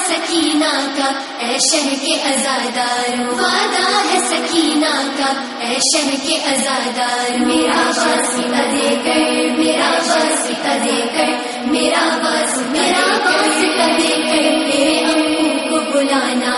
سکینہ کا اے شہر کے عزاداروں، وعدہ ہے سکینہ کا اے شہر کے عزاداروں، میرا واسطہ دے کر، میرا واسطہ دے کر، میرا واسطہ دے کر میرے امو کو بلانا،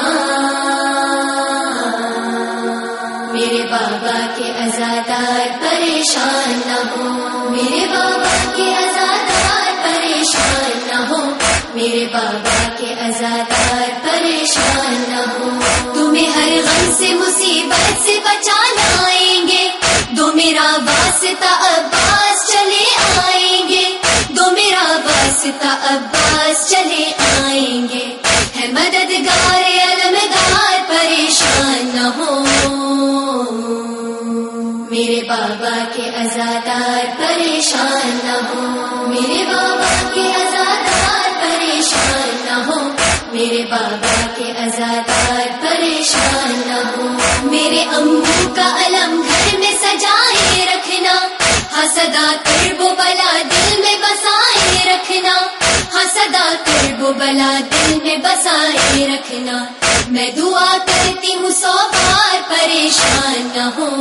میرے بابا کے عزادار پریشان نہ ہو، میرے بابا کے عزادار پریشان نہ ہو، میرے بابا کے عزادار پریشان نہ ہو، تمہیں ہر غم سے مصیبت سے بچانا آئیں گے، دو میرا واسطہ عباس چلے آئیں گے، دو میرا واسطہ عباس چلے آئیں گے، ہے مددگار علمدار پریشان نہ ہو، میرے بابا کے عزادار پریشان نہ ہو، میرے بابا کے عزادار پریشان نہ ہو، میرے بابا کے عزادار پریشان نہ ہو، میرے امو کا علم گھر میں سجائے رکھنا، حسدا کرب و بلا دل میں بسائے رکھنا، حسدا کرب و بلا دل میں بسائے رکھنا، میں دعا کرتی ہوں 100 بار پریشان نہ ہو،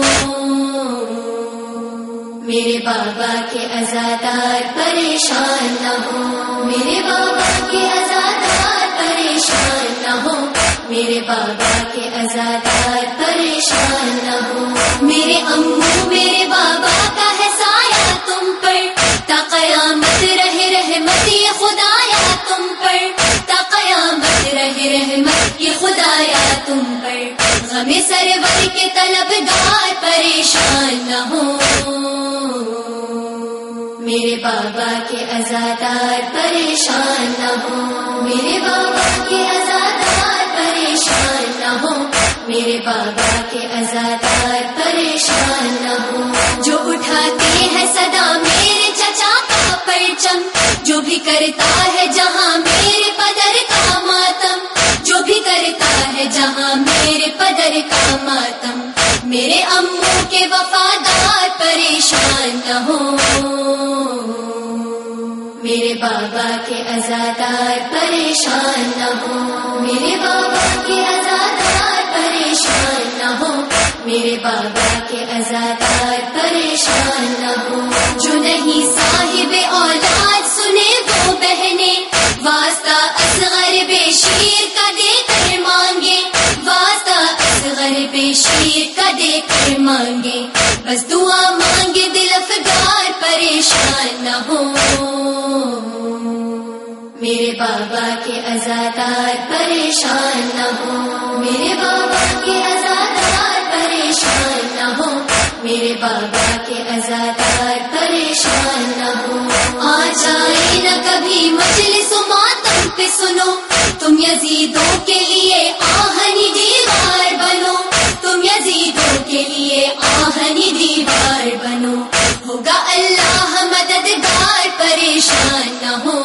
میرے بابا کے عزادار پریشان نہ ہو، میرے بابا کے عزادار پریشان نہ ہو، میرے بابا کے عزادار پریشان نہ ہو، میرے امو میرے بابا کا ہے سایہ تم پر، تا قیامت رہے رحمت یہ خدایا تم پر، تا قیامت رہے رحمت یہ خدایا تم پر، غم سرور کے طلبگار پریشان نہ ہو، میرے بابا کے عزادار پریشان نہ ہو، میرے بابا کے عزادار پریشان نہ ہو، میرے بابا کے عزادار پریشان نہ ہو، جو اٹھاتے ہیں صدا میرے چچا کا پرچم، جو بھی کرتا ہے جہاں میرے پدر کا ماتم، جو بھی کرتا ہے جہاں میرے پدر کا ماتم، میرے امو کے وفادار پریشان نہ ہو، میرے بابا کے عزادار پریشان نہ ہو، میرے بابا کے عزادار پریشان نہ ہو، میرے بابا کے عزادار پریشان نہ ہو، جو نہیں صاحب اولاد سنے وہ بہنیں، واسطہ اصغر بے شیر کا دے کر مانگے، واسطہ اصغر بے شیر کا دے کر مانگے، بس دعا مانگے دل افگار پریشان نہ ہو، میرے بابا کے عزادار پریشان نہ ہو، میرے بابا کے عزادار پریشان نہ ہو، میرے بابا کے عزادار پریشان نہ ہو، آ جائے نہ کبھی مجلس و ماتم پہ سنو، تم یزیدوں کے لیے آہنی دیوار بنو، تم یزیدوں کے لیے آہنی دیوار بنو، ہوگا اللہ مددگار پریشان نہ ہو،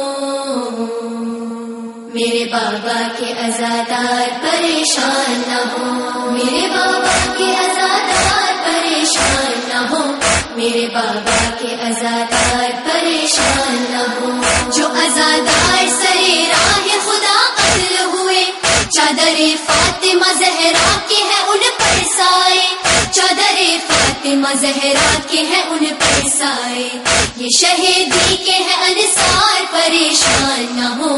میرے بابا کے عزادار پریشان نہ ہو، میرے بابا کے عزادار پریشان نہ ہو، میرے بابا کے عزادار پریشان نہ ہو، جو عزادار سرے راہ خدا قتل ہوئے، چادر فاطمہ زہرا کے ہے ان پر سائے، چادر فاطمہ زہرا کے ہے ان پر سائے، یہ شہیدی کے ہے انصار پریشان نہ ہو،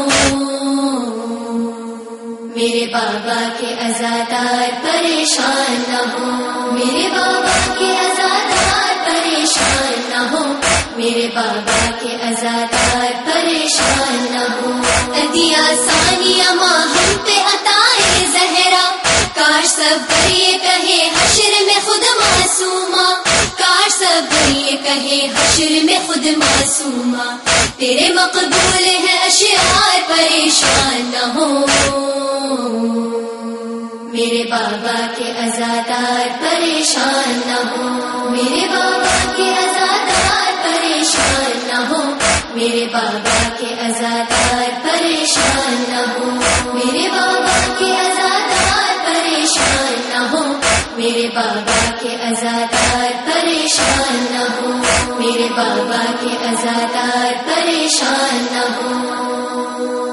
میرے بابا کے عزادار پریشان نہ ہو، میرے بابا کے عزادار پریشان نہ ہو، میرے بابا کے عزادار پریشان نہ ہو، عطیہ ثانیہ ماں ہم پہ عطائے زہرا، کاش سب یہ کہے حشر میں خود معصومہ، کاش سب یہ کہے حشر میں خود معصومہ، تیرے مقبول ہے اشعار پریشان نہ ہو، میرے بابا کے عزادار پریشان نہ ہو، میرے بابا کے عزادار پریشان نہ ہو، میرے بابا کے عزادار پریشان نہ ہو، میرے بابا کے عزادار پریشان نہ ہو، میرے بابا کے عزادار پریشان نہ ہو، میرے بابا کے عزادار پریشان نہ ہو۔